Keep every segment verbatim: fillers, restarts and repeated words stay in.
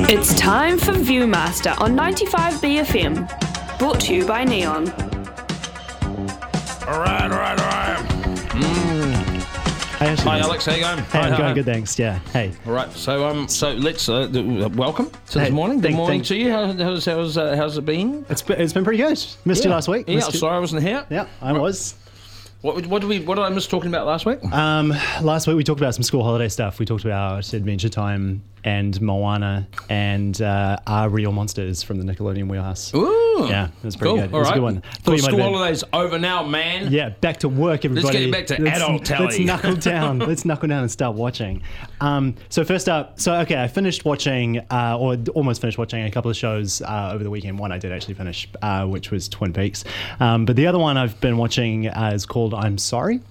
It's time for Viewmaster on ninety-five B F M, brought to you by Neon. All right, all right, all right. Mm. Hi, Hi, Alex. How you going? Hey, hi, I'm hi, going hi. good, thanks. Yeah. Hey. All right. So, um, so let's uh, th- welcome to Hey, this morning. Good thank- morning thank- to you. How, how's how's uh, how's it been? It's been, it's been pretty good. Missed you last week. Yeah. Missed you- Sorry, I wasn't here. Yeah, I was. What what did we what did I miss talking about last week? Um, last week we talked about some school holiday stuff. We talked about Adventure Time and Moana and uh, Our Real Monsters from the Nickelodeon Wheelhouse. Ooh. Yeah, it was pretty Cool. good. It All was right. a good one. Cool. Thought you might School have been- holidays over now, man. Yeah, back to work, everybody. get back to adult telly. Let's knuckle down. Let's knuckle down and start watching. Um, so first up, so okay, I finished watching, uh, or almost finished watching a couple of shows uh, over the weekend. One I did actually finish, uh, which was Twin Peaks. Um, but the other one I've been watching uh, is called I'm Sorry.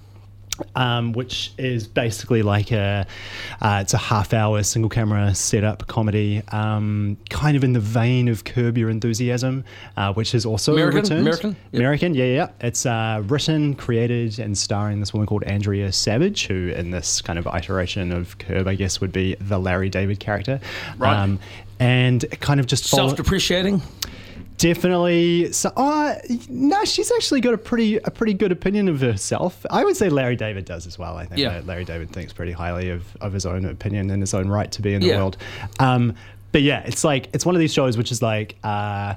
Um, which is basically like a uh, it's a half-hour single-camera setup comedy, um, kind of in the vein of Curb Your Enthusiasm, uh, which is also American? returned. American? Yep. American, yeah, yeah. It's uh, written, created, and starring this woman called Andrea Savage, who in this kind of iteration of Curb, I guess, would be the Larry David character. Right. And it kind of just follow- Self-depreciating. Definitely. So, uh, no, she's actually got a pretty a pretty good opinion of herself. I would say Larry David does as well. I think Yeah. that Larry David thinks pretty highly of, of his own opinion and his own right to be in the Yeah. world. Um, but yeah, it's like it's one of these shows which is like uh,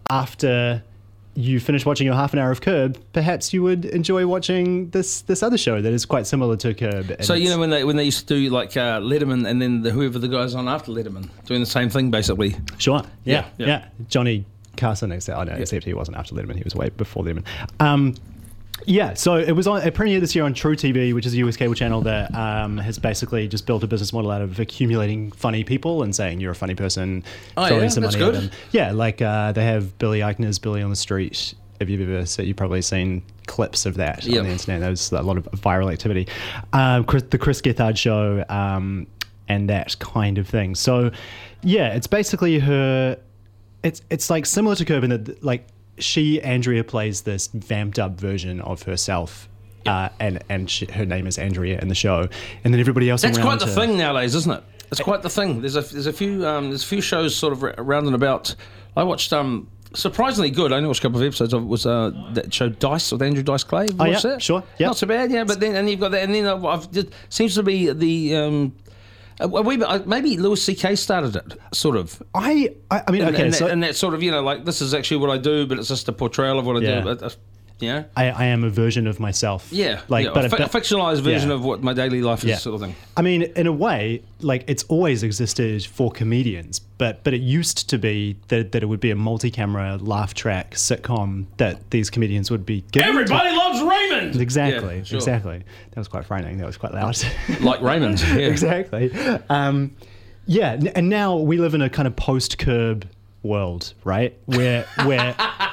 after you finish watching your half an hour of Curb, perhaps you would enjoy watching this this other show that is quite similar to Curb. And So you it's- know when they when they used to do like uh, Letterman and then the, whoever the guys on after Letterman doing the same thing basically. Sure. Yeah. Yeah, Yeah. yeah. Johnny Carson, except, I know, except he wasn't after Letterman. He was way before Letterman. Um, yeah, so it was on, it premiered this year on True T V, which is a U S cable channel that um, has basically just built a business model out of accumulating funny people and saying you're a funny person, Oh, throwing yeah? some That's money good. at them. Yeah, like uh, they have Billy Eichner's Billy on the Street. If you've ever seen, you've probably seen clips of that Yep. on the internet. There's a lot of viral activity. Um, Chris, the Chris Gethard show um, and that kind of thing. So, yeah, it's basically her. It's it's like similar to Curb in that like she Andrea plays this vamped up version of herself, uh, and and she, her name is Andrea in the show, and then everybody else That's around quite the her- thing nowadays, isn't it? It's quite the thing. There's a there's a few um, there's a few shows sort of around and about. I watched um surprisingly good. I only watched a couple of episodes of it. Was uh, that show Dice with Andrew Dice Clay? Have you Oh, watched yeah, that? sure, yeah. Not so bad, yeah. But then and you've got that, and then uh, I've just, seems to be the. Um, a wee bit, uh, maybe Louis C K started it, sort of. I I, I mean And, okay, and, so that, and that sort of, you know, like, this is actually what I do, but it's just a portrayal of what I Yeah. do. Uh, uh, You know? I, I am a version of myself. Yeah. like yeah, but, a, fi- but a fictionalized version yeah. of what my daily life is, Yeah. sort of thing. I mean, in a way, like it's always existed for comedians, but but it used to be that, that it would be a multi-camera laugh track sitcom that these comedians would be given. to- Everybody loves Raymond! Exactly, Yeah, sure. exactly. That was quite frightening. That was quite loud. Like Raymond, yeah. Exactly. Um, yeah, n- and now we live in a kind of post-Curb world, right? Where where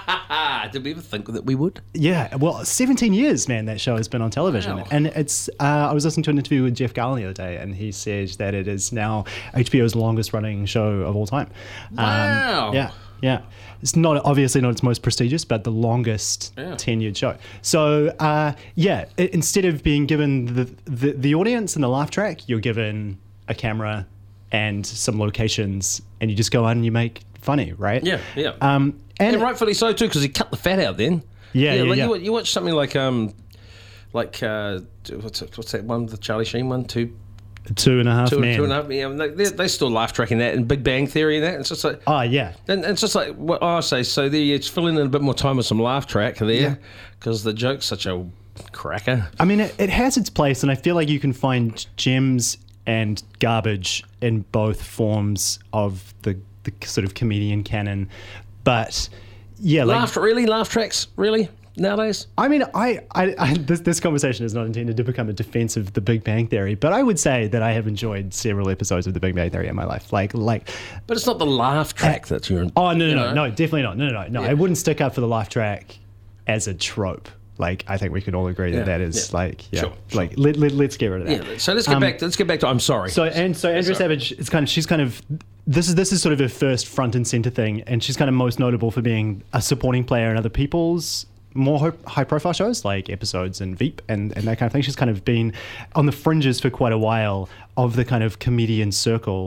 Ah, did we ever think that we would? yeah, well, seventeen years, man, that show has been on television. Wow. And it's, uh, I was listening to an interview with Jeff Garlin the other day, and he said that it is now H B O's longest running show of all time. Wow. Um, yeah, yeah. It's not, obviously not its most prestigious, but the longest Yeah. tenured show. So, uh, yeah, i instead of being given the, the, the audience and the laugh track, you're given a camera and some locations, and you just go on and you make funny, right? Yeah, yeah. Um, and And rightfully so, too, because he cut the fat out then. Yeah, yeah, like yeah. You, wa- you watch something like, um, like uh, what's, it- what's that one, the Charlie Sheen one, two, two and a half two, men. two and a half, yeah, they, they they still laugh tracking that, and Big Bang Theory and that. It's just like, Oh, yeah. and it's just like what I say. So there, it's filling in a bit more time with some laugh track there, because the joke's such a cracker. I mean, it, it has its place, and I feel like you can find gems and garbage in both forms of the, the sort of comedian canon. But yeah, like Laugh, really, laugh tracks, really nowadays. I mean, I, I, I this, this conversation is not intended to become a defense of the Big Bang Theory, but I would say that I have enjoyed several episodes of the Big Bang Theory in my life. Like, like, But it's not the laugh track that you're. oh no, no, you no, know? no, definitely not. No, no, no, no. Yeah. I wouldn't stick up for the laugh track as a trope. Like, I think we can all agree that Yeah, that is yeah. like, yeah, Sure, sure. like let, let, let's get rid of that. Yeah. So let's get Um, back. To, let's get back to. I'm sorry. So and so Andrea sorry. Savage is kind of she's kind of this is this is sort of her first front and center thing, and she's kind of most notable for being a supporting player in other people's more high profile shows like episodes and Veep and, and that kind of thing. She's kind of been on the fringes for quite a while of the kind of comedian circle.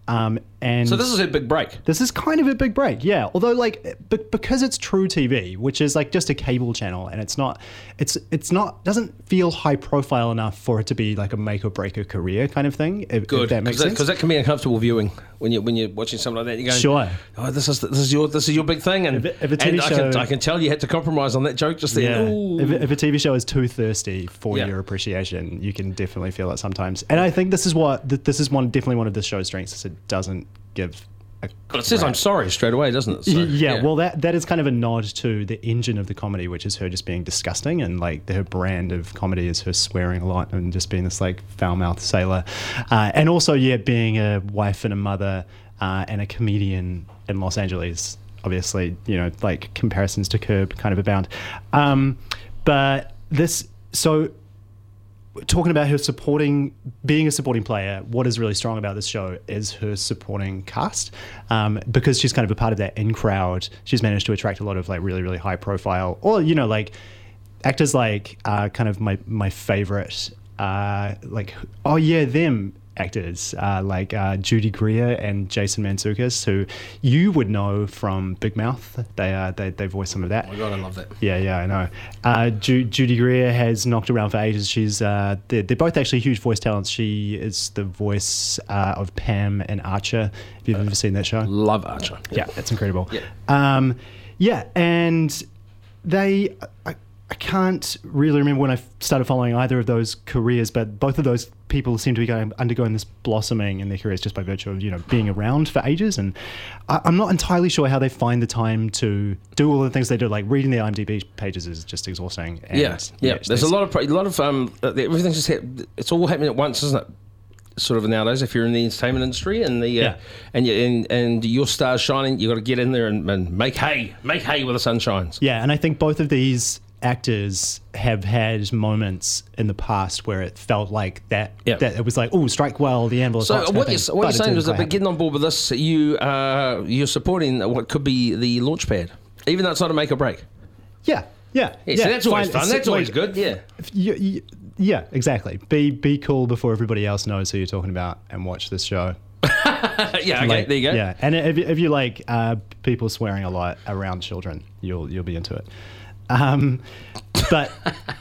Um, and So this is a big break. This is kind of a big break, yeah. Although, like, b- because it's True T V, which is like just a cable channel, and it's not, it's it's not doesn't feel high profile enough for it to be like a make or break a career kind of thing. If, Good, if that makes because sense. that, that can be uncomfortable viewing when you when you're watching something like that. You're going, Sure. Oh, this is this is your this is your big thing, and, If a- if a T V and I can show- I can tell you had to compromise on that joke just then. Yeah. Ooh. If, if a T V show is too thirsty for Yeah. your appreciation, you can definitely feel it sometimes. And I think this is what th- this is one definitely one of the show's strengths is it doesn't give. A But it says crap. I'm sorry straight away, doesn't it? So, Y- yeah, well, that that is kind of a nod to the engine of the comedy, which is her just being disgusting, and like her brand of comedy is her swearing a lot and just being this like foul-mouthed sailor, uh, and also yeah, being a wife and a mother uh, and a comedian in Los Angeles. Obviously, you know, like comparisons to Curb kind of abound, um, but this so. Talking about her supporting, being a supporting player, what is really strong about this show is her supporting cast, um, because she's kind of a part of that in crowd. She's managed to attract a lot of like really, really high profile, or you know, like actors like uh, kind of my my favorite, uh, like oh yeah, them actors uh, like uh, Judy Greer and Jason Mantzoukas, who you would know from Big Mouth. They uh, they they voice some of that. Oh my God, I love that. Yeah, yeah, I know. Uh, Ju- Judy Greer has knocked around for ages. She's uh, they're, they're both actually huge voice talents. She is the voice uh, of Pam in Archer. If you've ever seen that show, Love Archer. yeah, it's incredible. Yeah. Um, yeah, and they. I, I can't really remember when I started following either of those careers, but both of those people seem to be going, undergoing this blossoming in their careers just by virtue of, you know, being around for ages. And I, I'm not entirely sure how they find the time to do all the things they do. Like reading their IMDb pages is just exhausting. And, Yeah, yeah. There's a lot of a lot of um. uh, Everything's just hap- it's all happening at once, isn't it? Sort of nowadays, if you're in the entertainment industry and the uh, Yeah. and you and, and your star's shining, you got to get in there and, and make hay, make hay where the sun shines. Yeah, and I think both of these actors have had moments in the past where it felt like that. Yeah. That it was like, oh, strike while the anvil is So hot kind what of you're, thing, what but you're it saying didn't is that quite by happen. getting on board with this, you uh, you're supporting what could be the launch pad, even though it's not a make or break. Yeah, yeah, Yeah, so that's always fine. fun. It's That's always like- good. Yeah. If you- you- yeah, exactly. Be be cool before everybody else knows who you're talking about, and watch this show. yeah. Okay. Like, there you go. Yeah, and if, if you like uh, people swearing a lot around children, you'll you'll be into it. Um, but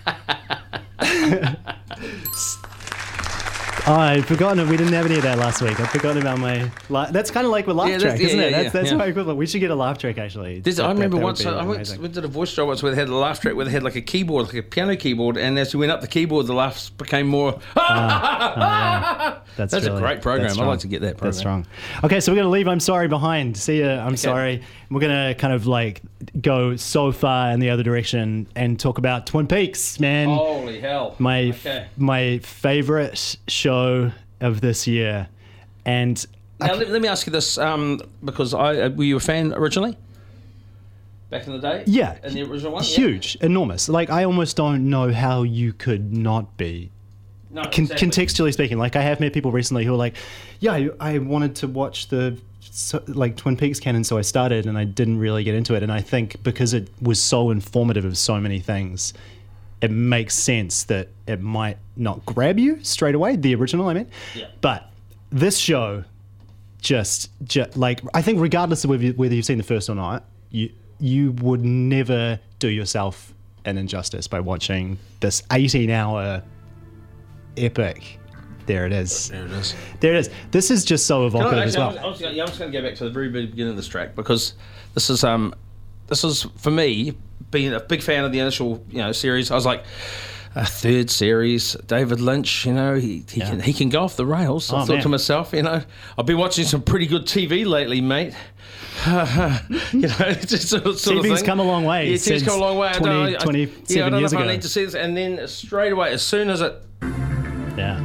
oh, I'd forgotten it. We didn't have any of that last week. I'd forgotten about my. La- that's kind of like with laugh Yeah, that's- track, yeah, isn't it? yeah, That's yeah, that's yeah. my equivalent. We should get a laugh track actually. There's, That- I that- remember that would once be I went, amazing. we did a voice show once where they had a laugh track where they had like a keyboard, like a piano keyboard, and as we went up the keyboard, the laughs became more. That's, That's a really- great program. that's I'd strong. like to get that That's program. strong. Okay, so we're gonna leave I'm Sorry behind. See ya, I'm sorry. We're gonna kind of like go so far in the other direction and talk about Twin Peaks, man. Holy hell! my Okay. my favorite show of this year, and Now let, let me ask you this, um, because I uh, were you a fan originally? Back in the day? yeah, In the original one? Yeah. huge, enormous. Like I almost don't know how you could not be. No, Con- exactly. Contextually speaking, like I have met people recently who are like, yeah, I, I wanted to watch the so, like Twin Peaks canon, so I started and I didn't really get into it. And I think because it was so informative of so many things, it makes sense that it might not grab you straight away. The original, I mean, Yeah. but this show just, just like I think regardless of whether, you, whether you've seen the first or not, you you would never do yourself an injustice by watching this eighteen hour epic. There it is. There it is. There it is. This is just so No, evocative as actually, well. I was, I was, yeah, I'm just going to go back to the very beginning of this track because this is um, this is for me being a big fan of the initial you know series. I was like, a third series, David Lynch. You know, he he Yeah. can he can go off the rails. I Oh, thought man. to myself, you know, I've been watching some pretty good T V lately, mate. you know, it's just sort of, sort of T V's thing. come a long way Yeah, T V's since come a long way. I don't know, twenty, I- twenty-seven yeah, I don't years know if ago. I need to see this, and then straight away, as soon as it. Yeah.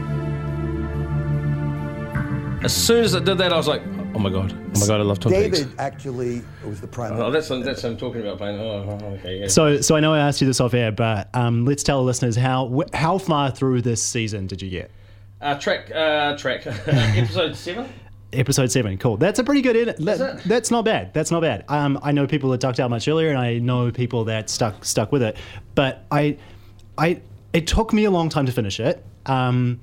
As soon as it did that, I was like, "Oh my god! Oh my god! I love Twin Peaks." David actually was the prime Oh, that's that's what I'm talking about, playing. Oh, oh, okay, yeah. So, so I know I asked you this off air, but um, let's tell the listeners how wh- how far through this season did you get? Uh, track, uh, track, episode seven. Episode seven, cool. That's a pretty good edit. That, it? that's not bad. That's not bad. Um, I know people that ducked out much earlier, and I know people that stuck stuck with it. But I, I, it took me a long time to finish it, um,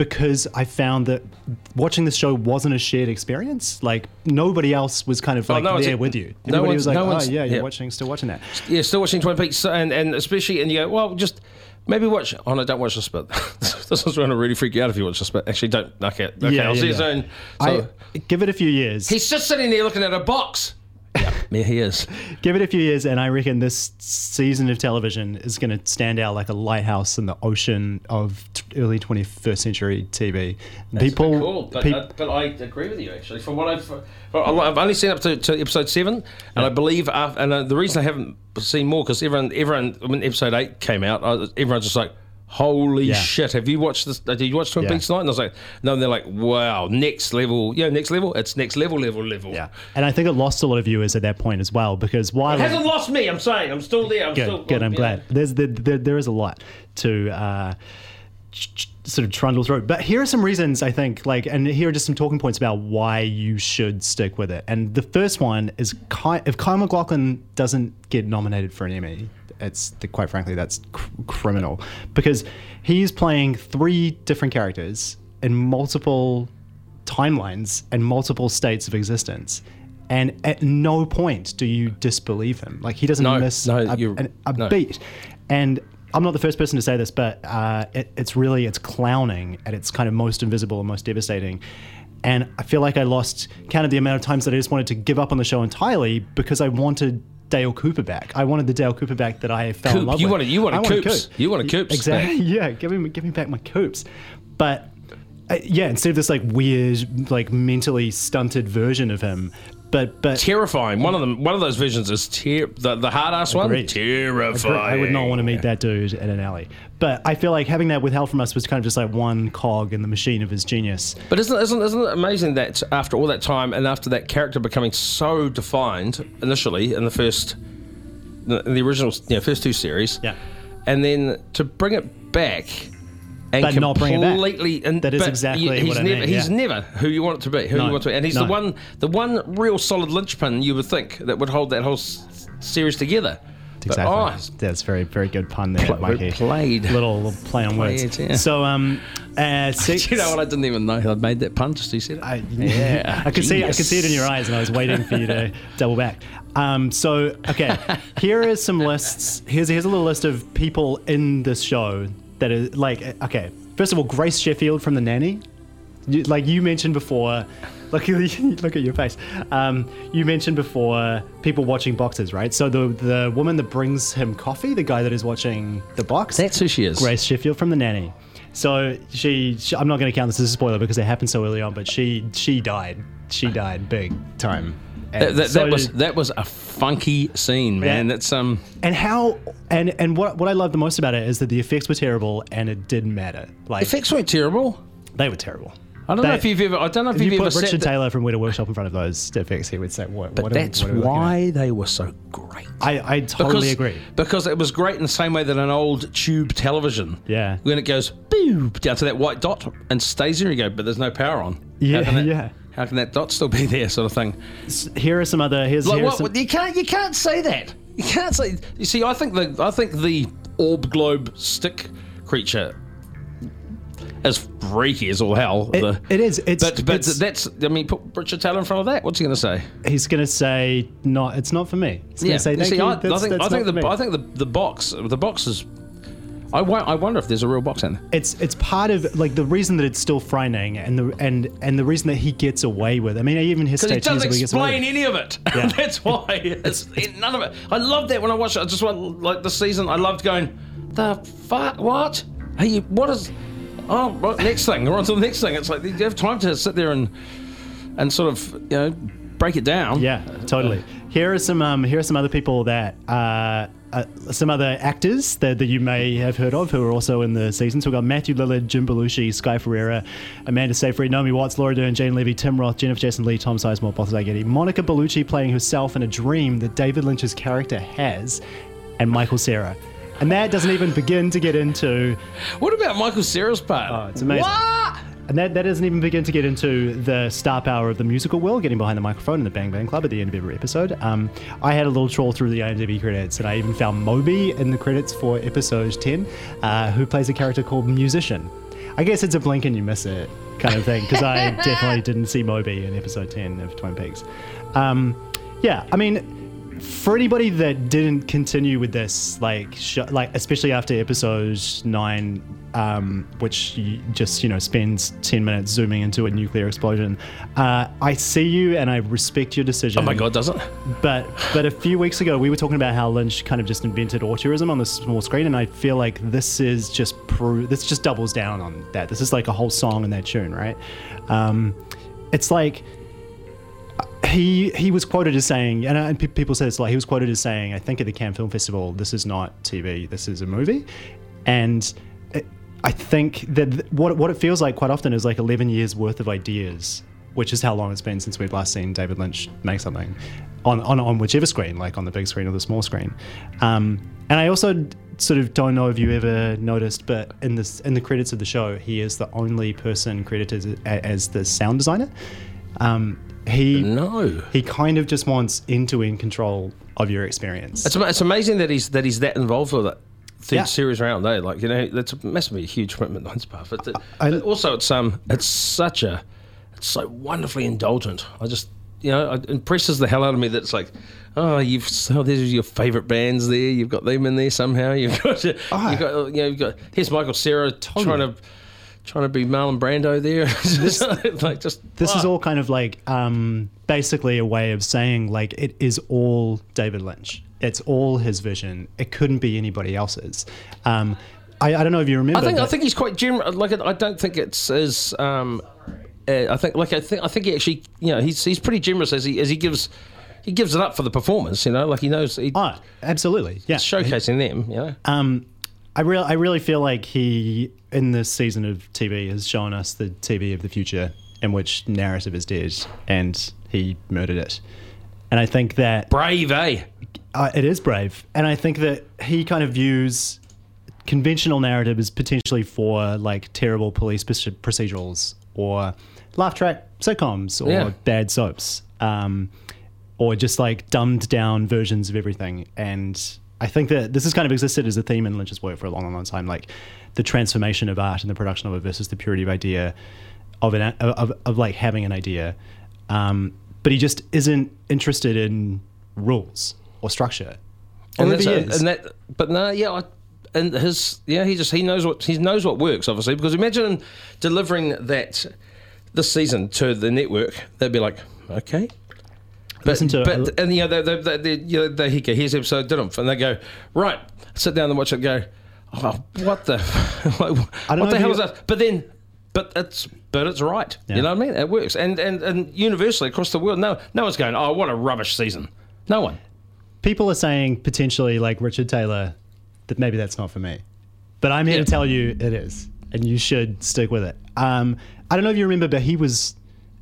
because I found that watching this show wasn't a shared experience. Like nobody else was kind of like no one's- there with you. no Everybody one's- was like, no oh one's- yeah, you're yeah. watching, still watching that. Yeah, still watching Twin Peaks, and, and especially, and you go, well, just maybe watch. Oh no, don't watch this bit. This is going to really freak you out if you watch this bit. Actually, don't. Okay, okay, Yeah, I'll yeah, see you yeah. soon. So, I, give it a few years. he's just sitting there looking at a box. Yeah, yeah, he is. Give it a few years, and I reckon this season of television is going to stand out like a lighthouse in the ocean of t- early twenty-first century T V. People, Cool, but, peop- uh, but I agree with you actually. From what I've, well, I've only seen up to, to episode seven, and I believe, after, and uh, the reason I haven't seen more because everyone, everyone, when episode eight came out, I, everyone's just like, "Holy Yeah. shit! Have you watched this? Did you watch Twin Yeah. Peaks tonight?" And I was like, "No." And they're like, "Wow, next level, yeah, next level. It's next level, level, level." yeah, and I think it lost a lot of viewers at that point as well because while It hasn't lost me. I'm saying I'm still there. I'm good, still good. I'm yeah. glad. There's the, the, there is a lot to uh, ch- ch- sort of trundle through. But here are some reasons I think, like, and here are just some talking points about why you should stick with it. And the first one is Ky- if Kyle MacLachlan doesn't get nominated for an Emmy, it's quite frankly that's cr- criminal because he's playing three different characters in multiple timelines and multiple states of existence. And at no point do you disbelieve him. Like he doesn't No, miss no, a, you're- an- a no. beat. And I'm not the first person to say this, but uh, it, it's really, it's clowning at its kind of most invisible and most devastating. And I feel like I lost count of the amount of times that I just wanted to give up on the show entirely because I wanted Dale Cooper back. I wanted the Dale Cooper back that I fell in Coop, love you with. wanted- you wanted I wanted Coops. Coop. You wanted Coops Exactly. back. Yeah, give me, give me back my Coops. But uh, yeah, instead of this like weird, like mentally stunted version of him, but but Terrifying. One of them. One of those visions is ter- the the hard ass one. Agreed. Terrifying. I would not want to meet that dude in an alley. But I feel like having that withheld from us was kind of just like one cog in the machine of his genius. But isn't isn't isn't it amazing that after all that time and after that character becoming so defined initially in the first, in the original, you know, first two series, Yeah. and then to bring it back. And But not bring it back. completely, and That is but exactly you- he's what I never, mean, He's yeah. never who you want it to be, who No, you want to be, and he's no. the one, the one real solid linchpin you would think that would hold that whole s- series together. Exactly. But, oh, That's very, very good pun there, Pl- Mikey. played. Little, little play on words. Played, yeah. So, um, uh, six. you know what? I didn't even know I'd made that pun just as you said it. I, Yeah, I could see, I genius. could see it in your eyes, and I was waiting for you to double back. Um, so, okay, here are some lists. Here's here's a little list of people in this show that is like, okay. First of all, Grace Sheffield from The Nanny. You, like you mentioned before, look at look at your face. Um, you mentioned before people watching boxes, right? So the the woman that brings him coffee, the guy that is watching the box, That's who she is. Grace Sheffield from The Nanny. So she, she I'm not going to count this as a spoiler because it happened so early on, but she she died. She died big time. And That, that, so that was did- that was a funky scene, man. Yeah. That's um. and how and and what what I love the most about it is that the effects were terrible and it didn't matter. Like Effects weren't terrible. they were terrible. I don't They- know if you've ever. I don't know if, If you've you ever put Richard sat th- Taylor from Weta Workshop in front of those effects, he would say, "What?" But what are- that's what are we looking at? why they were so great. I I totally agree. Because it was great in the same way that an old tube television. Yeah. When it goes boop down to that white dot and stays there, you go, but there's no power on. Yeah, How can that, yeah. How can that dot still be there, sort of thing? Here are some other. Here's, Like here are what? some, what- You can't. You can't say that. You can't say. You see, I think the. I think the orb globe stick creature is freaky as all hell. It- the, it is. It's- But but it's- that's. I mean, put Richard Taylor in front of that. What's he going to say? he's gonna say, "Not. It's not for me." He's gonna say, You "Thank see, you." I, that's, I think. that's I think not the. for me." I think the the box. The box is. I, wo- I wonder if there's a real box in there. it's it's part of like the reason that it's still frightening and the and and the reason that he gets away with. I mean, even his Because he stage doesn't he gets away explain with. any of it. Yeah. That's why. It's, it, none of it. I love that when I watch it. I just want, like, this season, I loved going, the fuck? What? Hey, what is. Oh, right, next thing. We're on to the next thing. It's like, you have time to sit there and and sort of, you know, break it down. Yeah, totally. Here are some um, here are some other people that uh, uh, some other actors that, that you may have heard of who are also in the season. So we've got Matthew Lillard, Jim Belushi, Sky Ferreira, Amanda Seyfried, Naomi Watts, Laura Dern, Jane Levy, Tim Roth, Jennifer Jason Leigh, Tom Sizemore, Bothell Getty, Monica Bellucci playing herself in a dream that David Lynch's character has, and Michael Cera. And that doesn't even begin to get into What about Michael Cera's part? Oh, it's amazing. What? And that, that doesn't even begin to get into the star power of the musical world, getting behind the microphone in the Bang Bang Club at the end of every episode. Um, I had a little troll through the IMDb credits, and I even found Moby in the credits for episode ten, uh, who plays a character called Musician. I guess it's a blink and you miss it kind of thing, because I definitely didn't see Moby in episode ten of Twin Peaks. Um, yeah, I mean, for anybody that didn't continue with this, like, sh- like especially after episode nine, um, which you just, you know, spends ten minutes zooming into a nuclear explosion, uh, I see you and I respect your decision. Oh my God, does it? But but a few weeks ago, we were talking about how Lynch kind of just invented auteurism on the small screen, and I feel like this is just pro- this just doubles down on that. This is like a whole song in that tune, right? Um, it's like. He he was quoted as saying, and, and pe- people say this a lot, he was quoted as saying, I think at the Cannes Film Festival, this is not T V, this is a movie. And it, I think that th- what, what it feels like quite often is like eleven years worth of ideas, which is how long it's been since we've last seen David Lynch make something on, on, on whichever screen, like on the big screen or the small screen. Um, and I also sort of don't know if you ever noticed, but in, this, in the credits of the show, he is the only person credited as, as the sound designer. Um, He No. He kind of just wants end-to-end control of your experience. It's, it's amazing that he's that he's that involved with it. Third Yeah. series round, eh? Like, you know, that's a, must be a huge commitment on his part. But, the, I- but also, it's um, it's such a, it's so wonderfully indulgent. I just, you know, it impresses the hell out of me that it's like, oh, you've so there's your favourite bands there. You've got them in there somehow. You've got, you've got, you know, you've got. Here's Michael Cera trying to. Trying to be Marlon Brando there. This, like just This ah. is all kind of like um, basically a way of saying like it is all David Lynch. It's all his vision. It couldn't be anybody else's. Um, I, I don't know if you remember. I think I but- think he's quite general. Like I don't think it's as. Um, uh, I think like I think I think he actually you know he's he's pretty generous as he as he gives he gives it up for the performance. You know, like he knows he, Oh, absolutely. Yeah. showcasing them. You know. Um, I really, I really feel like he, in this season of T V, has shown us the T V of the future in which narrative is dead and he murdered it. And I think that Brave, eh? uh, it is brave. And I think that he kind of views conventional narrative as potentially for like terrible police procedurals or laugh track sitcoms or Yeah. bad soaps, um, or just like dumbed down versions of everything. And I think that this has kind of existed as a theme in Lynch's work for a long, long, long time, like the transformation of art and the production of it versus the purity of idea, of an of, of like having an idea. Um, but he just isn't interested in rules or structure. Or And, maybe that's he a, is. and that, but no, yeah, I, and his, yeah, he just he knows what he knows what works, obviously, because imagine delivering that this season to the network, they'd be like, okay. But, Listen to- but and you know they they, they, you know, they go, here's episode didn't, and they go right, sit down and watch it. And go, oh, what the, like, I don't know what the if hell you- is that? But then, but it's but it's right. Yeah. You know what I mean? It works, and and and universally across the world, no no one's going, oh, what a rubbish season. No one. People are saying potentially like Richard Taylor that maybe that's not for me, but I'm here Yeah. to tell you it is, and you should stick with it. Um, I don't know if you remember, but he was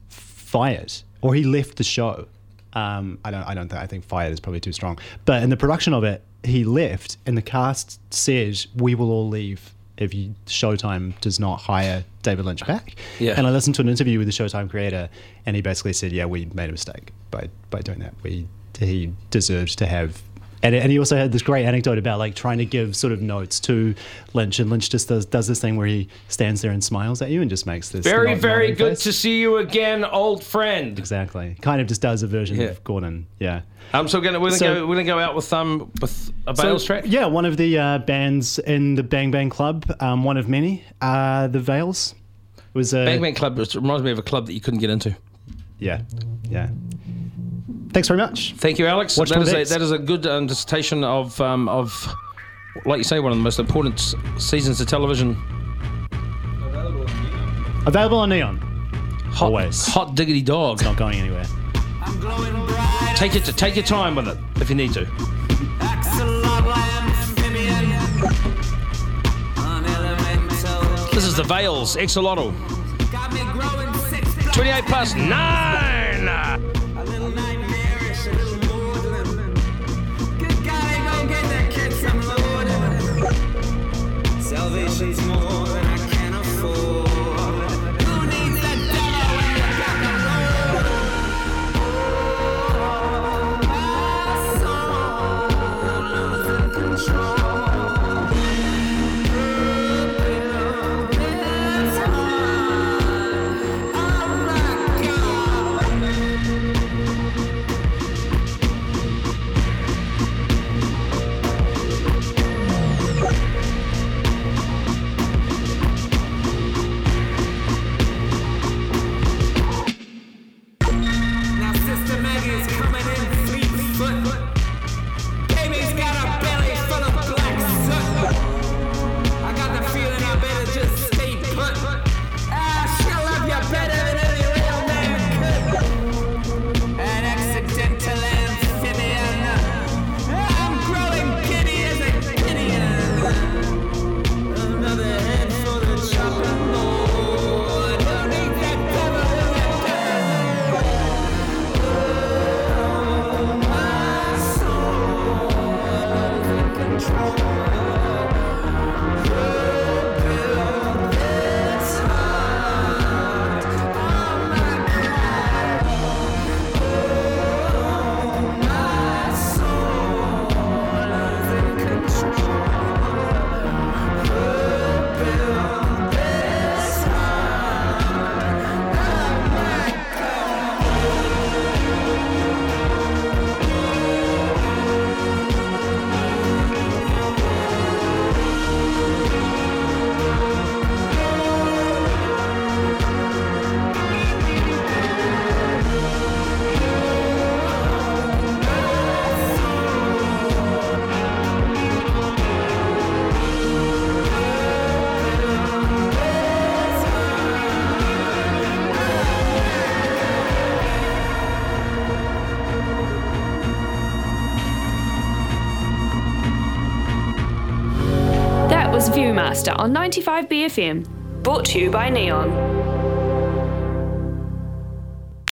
fired or he left the show. Um, I don't. I don't think. I think fired is probably too strong. But in the production of it, he left, and the cast said, "We will all leave if you, Showtime does not hire David Lynch back." Yeah. And I listened to an interview with the Showtime creator, and he basically said, "Yeah, we made a mistake by by doing that. We he deserved to have." And, and he also had this great anecdote about like trying to give sort of notes to Lynch, and Lynch just does does this thing where he stands there and smiles at you and just makes this Very, nod- very nodding good face. to see you again, old friend. Exactly. Kind of just does a version Yeah. of Gordon. Yeah. Um, so we're gonna we're gonna So- go we're gonna go out with um with a Bales track. Yeah, one of the uh, bands in the Bang Bang Club, um, one of many, uh, the Veils. It was a Bang Bang Club it reminds me of a club that you couldn't get into. yeah, yeah. Thanks very much. Thank you, Alex. Watch that, Twin is a, Peaks. that is a good um, dissertation of um, of like you say, one of the most important s- seasons of television. Available on Neon. Hot, Always. hot diggity dog. Not going anywhere. Take it to take your time with it if you need to. This is the Veils Exolotl. twenty-eight plus nine. Salvation's more than I can afford. Who needs that dollar when you got the road? My soul losing control. Viewmaster on ninety-five B F M. Brought to you by Neon.